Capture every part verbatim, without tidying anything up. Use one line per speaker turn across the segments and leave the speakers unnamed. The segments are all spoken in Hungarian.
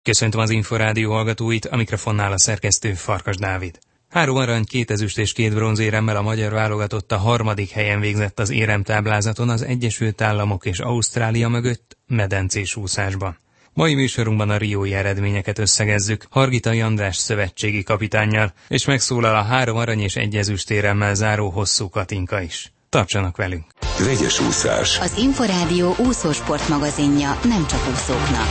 Köszöntöm az Inforádió hallgatóit, a mikrofonnál a szerkesztő Farkas Dávid. Három arany, két ezüst és két bronzéremmel a magyar válogatott a harmadik helyen végzett az éremtáblázaton az Egyesült Államok és Ausztrália mögött medencés úszásban. Mai műsorunkban a riói eredményeket összegezzük Hargitai András szövetségi kapitánnyal, és megszólal a három arany és egy ezüstéremmel záró Hosszú Katinka is. Tartsanak velünk!
Vegyes úszás.
Az Inforádió úszósport magazinja nem csak úszóknak.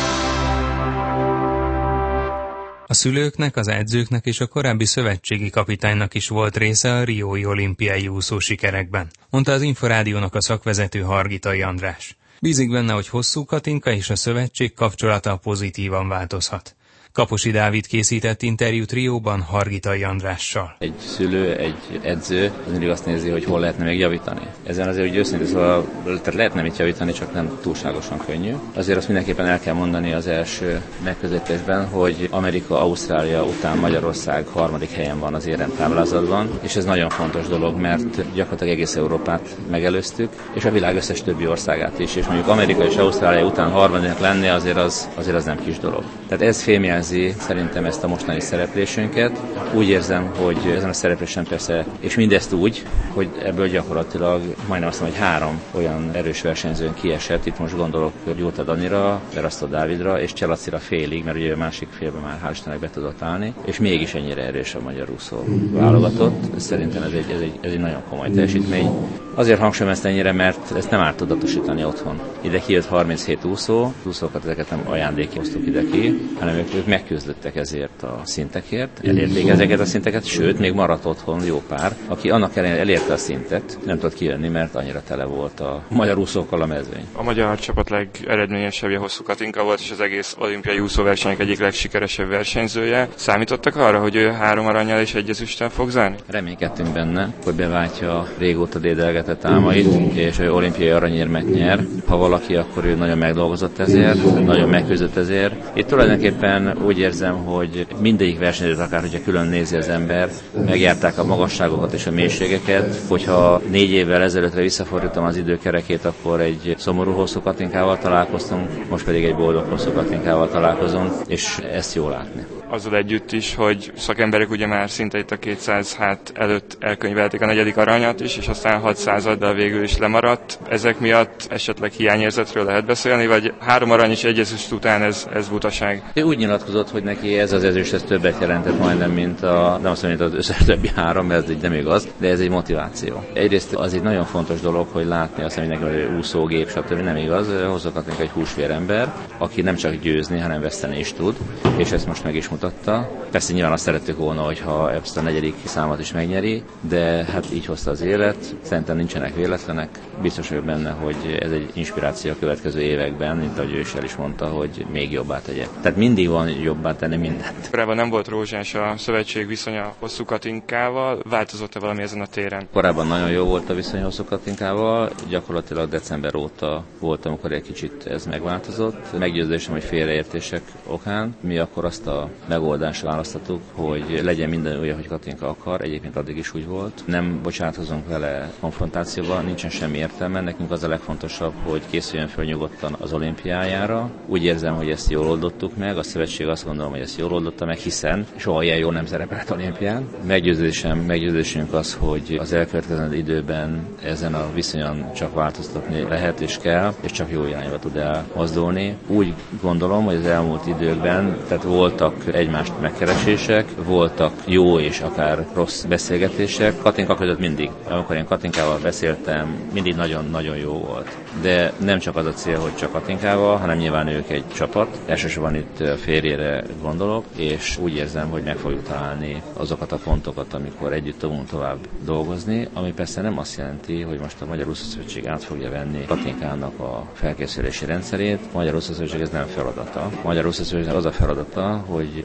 A szülőknek, az edzőknek és a korábbi szövetségi kapitánynak is volt része a riói olimpiai úszó sikerekben, mondta az Inforádiónak a szakvezető Hargitai András. Bízik benne, hogy Hosszú Katinka és a szövetség kapcsolata pozitívan változhat. Kaposi Dávid készített interjút Rióban Hargitai Andrással.
Egy szülő, egy edző az mindig azt nézi, hogy hol lehetne még javítani. Ezen azért, hogy őszintén szóval, tehát lehetne mit javítani, csak nem túlságosan könnyű. Azért azt mindenképpen el kell mondani az első megközelítésben, hogy Amerika, Ausztrália után Magyarország harmadik helyen van az éremtáblázatban, és ez nagyon fontos dolog, mert gyakorlatilag egész Európát megelőztük, és a világ összes többi országát is. És mondjuk Amerika és Ausztrália után harmadik lenni azért az, azért az nem kis dolog. Tehát ez fémjelzi szerintem ezt a mostani szereplésünket. Úgy érzem, hogy ezen a szereplésen persze, és mindezt úgy, hogy ebből gyakorlatilag majdnem azt mondom, hogy három olyan erős versenyzőn kiesett. Itt most gondolok Gyurta Danira, Berasztó Dávidra és Cselacira félig, mert ugye a másik félben már hál' Istennek be tudott állni, és mégis ennyire erős a magyar úszó válogatott. Szerintem ez egy, ez egy, ez egy nagyon komoly teljesítmény. Azért hangsúlyom ezt ennyire, mert ezt nem árt tudatosítani otthon. Ide kijött harminchét úszó, úszókat ezeket nem ajándékként hoztuk ide ki, hanem ők, ők megküzdöttek ezért a szintekért, elérték ezeket a szinteket, sőt, még maradt otthon jó pár, aki annak ellenére elérte a szintet, nem tudott kijönni, mert annyira tele volt a magyar úszókkal a mezőny.
A magyar csapat legeredményesebbje Hosszú Katinka volt, és az egész olimpiai úszóversenyek egyik legsikeresebb versenyzője. Számítottak arra, hogy ő három arannyal és egy ezüsttel fog zárni?
Reménykedtünk benne, hogy beváltja a régóta dédelgetett álmait, és ő olimpiai aranyérmet nyer. Ha valaki, akkor ő nagyon megdolgozott ezért, nagyon megküzdött ezért. Itt tulajdonképpen úgy érzem, hogy mindegyik versenyzőt, akár hogyha külön nézi az ember, megjárták a magasságokat és a mélységeket. Hogyha négy évvel ezelőttre visszafordítom az időkerekét, akkor egy szomorú Hosszú Katinkával találkoztunk, most pedig egy boldog Hosszú Katinkával találkozunk, és ezt jól látni.
Azzal együtt is, hogy szakemberek ugye már szinte itt a kétszáz hát előtt elkönyvelték a negyedik aranyat is, és aztán hatszázaddal végül is lemaradt. Ezek miatt esetleg hiányérzetről lehet beszélni, vagy három arany és egy ezüst után ez, ez butaság?
Ő úgy nyilatkozott, hogy neki ez az ezüst ez többet jelentett majdnem, mint a, nem azt mondom, mint az összes többi három, mert ez így nem igaz, de ez egy motiváció. Egyrészt az egy nagyon fontos dolog, hogy látni azt, hogy neki hogy úszógép, stb. Nem igaz. Hozzá egy húsvérember, aki nem csak győzni, hanem veszteni is tud, és ezt most meg is mutatta. Persze nyilván azt szerettük volna, hogyha ezt a negyedik számot is megnyeri, de hát így hozta az élet. Szerintem nincsenek véletlenek. Biztos vagyok benne, hogy ez egy inspiráció a következő években, mint ahogy ő is el is mondta, hogy még jobbá tegye. Tehát mindig van jobbá tenni mindent.
Korábban nem volt rózsás a szövetség viszonya Hosszú Katinkával. Változott-e valami ezen a téren?
Korábban nagyon jó volt a viszony Hosszú Katinkával. Gyakorlatilag december óta volt, amikor egy kicsit ez megváltozott. Meggyőződésem, hogy félreértések okán. Mi akkor azt a megoldást választottuk, hogy legyen minden úgy, ahogy Katinka akar. Egyébként addig is úgy volt. Nem bocsátkozunk vele konfrontációba, nincsen semmi értelme. Nekünk az a legfontosabb, hogy készüljön föl nyugodtan az olimpiájára. Úgy érzem, hogy ezt jól oldottuk meg. A szövetség azt gondolom, hogy ezt jól oldotta meg, hiszen soha ilyen jól nem szerepelt olimpián. Meggyőződésem, meggyőződésünk az, hogy az elkövetkező időben ezen a viszonyon csak változtatni lehet és kell, és csak jó irányba tud elmozdulni. Úgy gondolom, hogy az elmúlt időkben tehát voltak egymást megkeresések, voltak jó és akár rossz beszélgetések. Katinka között mindig. Amikor én Katinkával beszéltem, mindig nagyon-nagyon jó volt. De nem csak az a cél, hogy csak Katinkával, hanem nyilván ők egy csapat. Elsősorban itt férjére gondolok, és úgy érzem, hogy meg fogjuk találni azokat a pontokat, amikor együtt tudunk tovább dolgozni, ami persze nem azt jelenti, hogy most a Magyar Úszószövetség át fogja venni Katinkának a felkészülési rendszerét. A Magyar Úszószövetség ez nem feladata. A Magyar Úszószövetség az a feladata, hogy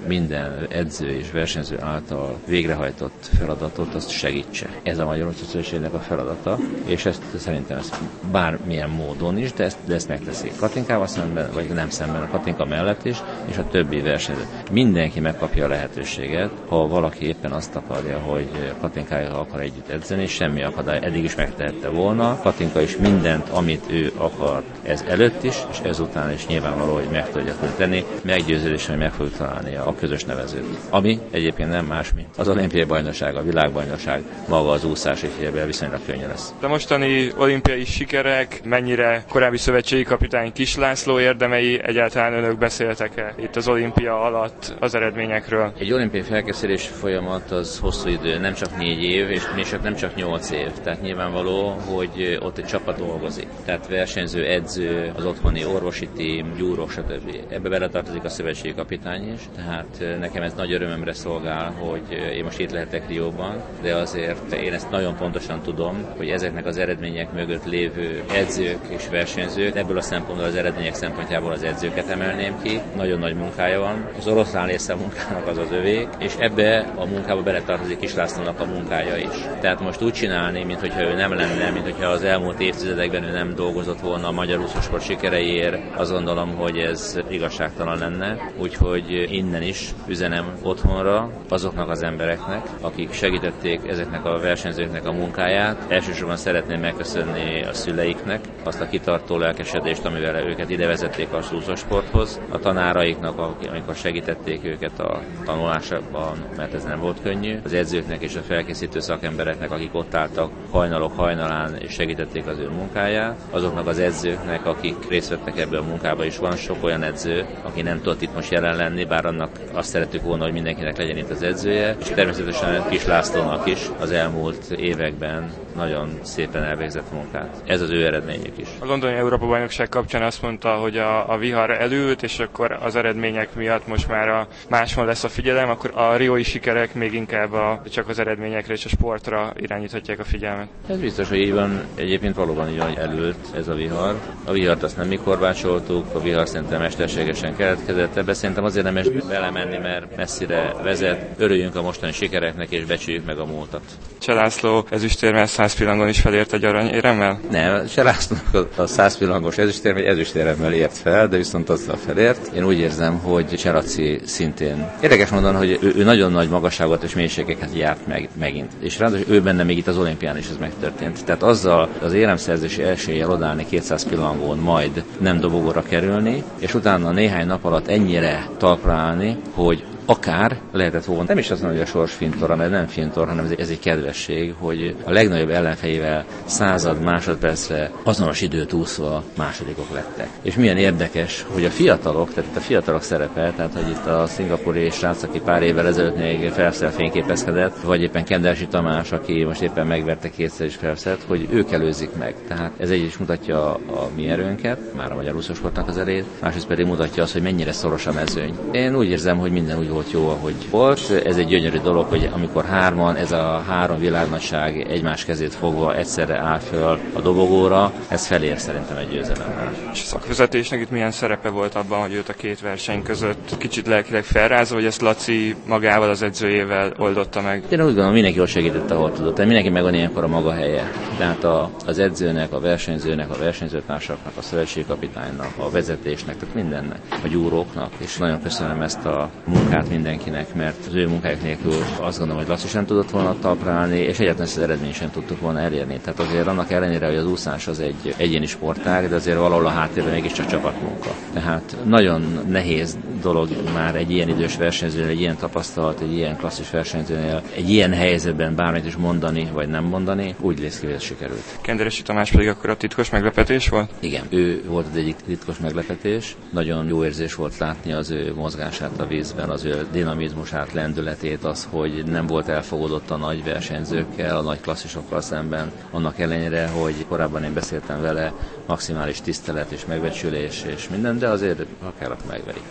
minden edző és versenyző által végrehajtott feladatot, azt segítse. Ez a Magyar Szövetségnek a feladata, és ezt szerintem ezt bármilyen módon is, de ezt, de ezt megteszik Katinkával szemben, vagy nem szemben, a Katinka mellett is, és a többi versenyző. Mindenki megkapja a lehetőséget, ha valaki éppen azt akarja, hogy Katinkájával akar együtt edzeni, semmi akadály, eddig is megtehette volna. Katinka is mindent, amit ő akar, ez előtt is, és ezután is nyilvánvaló, hogy meg tudja tenni, meggyőződésen, hogy meg fogjuk találni a közös nevezőt. Ami egyébként nem más, mint az olimpiai bajnokság, a világbajnokság, maga az úszás, és viszonylag könnyű lesz.
A mostani olimpiai sikerek mennyire korábbi szövetségi kapitány Kis László érdemei, egyáltalán önök beszéltek-e itt az olimpia alatt az eredményekről?
Egy olimpiai felkészülési folyamat az hosszú idő, nem csak négy év, és még csak nem csak nyolc év. Tehát nyilvánvaló, hogy ott egy csapat dolgozik. Tehát versenyző, edző, az otthoni orvosi tím, gyúrok, stb. Ebbe beletartozik a szövetségi kapitány is. Tehát nekem ez nagy örömömre szolgál, hogy én most itt lehetek Rióban, de azért én ezt nagyon pontosan tudom, hogy ezeknek az eredmények mögött lévő edzők és versenyzők, ebből a szempontból az eredmények szempontjából az edzőket emelném ki. Nagyon nagy munkája van. Az oroszlán része a munkának az az övék, és ebbe a munkába beletartozik Kis Lászlónak a munkája is. Tehát most úgy csinálni, mintha ő nem lenne, mintha az elmúlt évtizedekben ő nem dolgozott volna a magyar úszósport sikereiért, azt gondolom, hogy ez igazságtalan lenne. Úgyhogy innen is üzenem otthonra azoknak az embereknek, akik segítették ezeknek a versenyzőknek a munkáját. Elsősorban szeretném megköszönni a szüleiknek azt a kitartó lelkesedést, amivel őket ide vezették a úszósporthoz, a tanáraiknak, amikor segítették őket a tanulásban, mert ez nem volt könnyű, az edzőknek és a felkészítő szakembereknek, akik ott álltak hajnalok hajnalán és segítették az ő munkáját, azoknak az edzőknek, akik részt vettek ebből a munkába, is van sok olyan edző, aki nem tudott itt most jelen lenni, bár annak azt szerettük volna, hogy mindenkinek legyen itt az edzője, és természetesen Kis Lászlónak is az elmúlt években nagyon szépen elvégzett munkát. Ez az ő eredményük is.
A londoni Európa-bajnokság kapcsán azt mondta, hogy a, a vihar elült, és akkor az eredmények miatt most már a máshol lesz a figyelem, akkor a riói sikerek még inkább a, csak az eredményekre és a sportra irányíthatják a figyelmet.
Ez biztos, hogy így van. Egyébként valóban így van, hogy elült ez a vihar. A vihart azt nem mi korbácsoltuk, a vihar szerintem mesterségesen keletkezett. Ebbe szerintem azért nem is belemenni, mert messzire vezet. Örüljünk a mostani sikereknek és becsüljük meg a múltat.
Cseh László ezüstérmel száz pillangon is felért egy aranyéremmel?
Nem, Cseh Lászlónak a száz pillangos ezüstérem egy ezüstéremmel ért fel, de viszont azzal felért. Én úgy érzem, hogy Cseh Laci szintén. Érdekes mondani, hogy ő, ő nagyon nagy magasságot és mélységeket járt meg megint. És ráadásul ő benne még itt az olimpián is ez megtörtént. Tehát azzal az éremszerzési eséllyel odállni kétszáz pillangon, majd nem dobogóra kerülni, és utána néhány nap alatt ennyire talpra állni, hogy akár lehetett volna, nem is azt mondom, hogy a sors fintora, mert nem fintor, hanem ez egy, ez egy kedvesség, hogy a legnagyobb ellenfejével század másodpercre azonos időt úszva másodikok lettek. És milyen érdekes, hogy a fiatalok, tehát itt a fiatalok szerepe, tehát hogy itt a szingapúri srác, aki pár évvel ezelőtt még Phelpsszel fényképezkedett, vagy éppen Kendersi Tamás, aki most éppen megverte kétszer is Phelpset, hogy ők előzik meg. Tehát ez egy is mutatja a, a mi erőnket, már a magyar úszósportnak az erejét, másrészt pedig mutatja azt, hogy mennyire szoros a mezőny. Én úgy érzem, hogy minden úgy volt jó, ahogy volt. Ez egy gyönyörű dolog, hogy amikor hárman, ez a három világnagyság egymás kezét fogva egyszerre áll föl a dobogóra, ez felér szerintem egy győzelemmel.
És a szakvezetésnek itt milyen szerepe volt abban, hogy őt a két verseny között kicsit lelkileg felrázva, hogy ezt Laci magával, az edzőjével oldotta meg?
Én úgy gondolom, mindenki jól segített, ahol tudott. Tehát mindenki megvan ilyenkor a maga helye. Tehát a, az edzőnek, a versenyzőnek, a versenyzőtársaknak, a szövetségkapitánynak, a vezetésnek, tehát mindennek, a gyúróknak, és nagyon köszönöm ezt a munkát mindenkinek, mert az ő munkájuk nélkül azt gondolom, hogy Laci sem tudott volna talpra állni, és egyáltalán ezt az eredményt sem tudtuk volna elérni. Tehát azért annak ellenére, hogy az úszás az egy egyéni sportág, de azért valahol a háttérben mégiscsak csapatmunka. Tehát nagyon nehéz dolog már egy ilyen idős versenyzőnél, egy ilyen tapasztalat, egy ilyen klasszis versenyzőnél, egy ilyen helyzetben bármit is mondani, vagy nem mondani, úgy néz ki, hogy ez sikerült.
Kenderesi Tamás pedig akkor a titkos meglepetés volt?
Igen, ő volt az egyik titkos meglepetés. Nagyon jó érzés volt látni az ő mozgását a vízben, az ő dinamizmusát, lendületét, az, hogy nem volt elfogadott a nagy versenyzőkkel, a nagy klasszisokkal szemben, annak ellenére, hogy korábban én beszéltem vele, maximális tisztelet és megbecsülés és minden, de azért ha kell, akkor megverik. Ez egy nagyon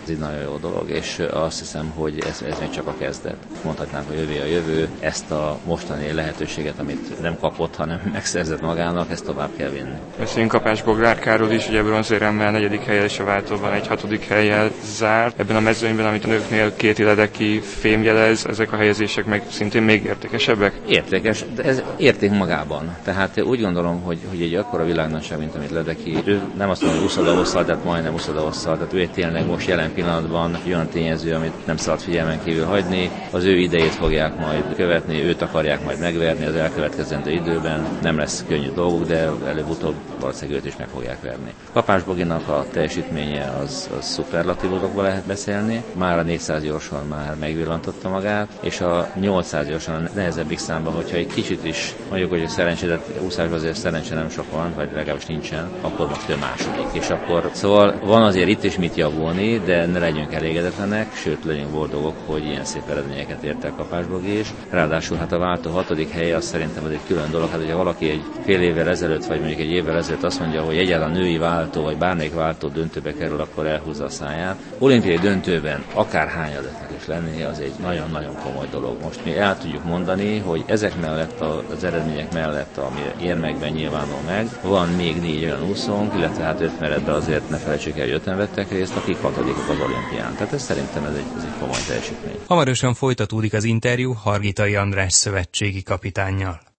jó dolog, és azt hiszem, hogy ez, ez még csak a kezdet. Mondhatnánk, hogy jövő a jövő, ezt a mostani lehetőséget, amit nem kapott, hanem megszerzett magának, ezt tovább kell vinni.
Beszéljünk Kapás-Boglárkáról is, ugye bronzéremmel negyedik helyen és a váltóban egy hatodik helyen zárt. Ebben a mezőnyben, amit a nőknél két iledeki fém jelez, ezek a helyezések meg szintén még értékesebbek?
Értékes, de ez érték magában. Tehát úgy gondolom, hogy, hogy egy akkora világnagyság, mint amit Ledeki, ő nem azt mondja, hogy uszoda-osszal, tehát majdnem uszoda-osszal, tehát ő egy tényleg most jelen pillanatban olyan tényező, amit nem szabad figyelmen kívül hagyni. Az ő idejét fogják majd követni, őt akarják majd megverni az elkövetkezendő időben. Nem lesz könnyű dolguk, de előbb-utóbb valószínűleg őt is meg fogják verni. Kapás-Boginak a teljesítménye az, az szuperlatívokba lehet beszélni. Már a négyszáz gyorsan már megvillantotta magát, és a nyolcszáz gyorsan nehezebbik számban, hogyha egy kicsit is mondjuk, hogy a szerencsé, de úszásban azért szerencse nem sok van, vagy legalábbis nincsen, akkor most ő második. És akkor szóval van azért itt is mit javulni, de ne legyünk elégedetlenek, sőt legyünk boldogok, hogy ilyen szép eredményeket ért el Kapás-Bogi is. Ráadásul hát a váltó hatodik helye, az szerintem az egy külön dolog. Hát hogyha valaki egy fél évvel ezelőtt, vagy mondjuk egy évvel ezelőtt azt mondja, hogy egyáltalán női váltó, vagy bármelyik váltó döntőbe kerül, akkor elhúzza a száját. Olimpiai döntőben akár hányadiknak is lenni, az egy nagyon-nagyon komoly dolog. Most mi el tudjuk mondani, hogy ezek mellett az eredmények mellett, ami érmekben nyilvánul meg, van még négy olyan úszónk, illetve hát öt meretben azért ne felejtsük el, hogy öten vettek részt, akik hatodikok az olimpián. Tehát ez szerintem ez egy, ez egy komoly teljesítmény.
Hamarosan folytatódik az interjú Hargitai András szövetségi kapitánnyal.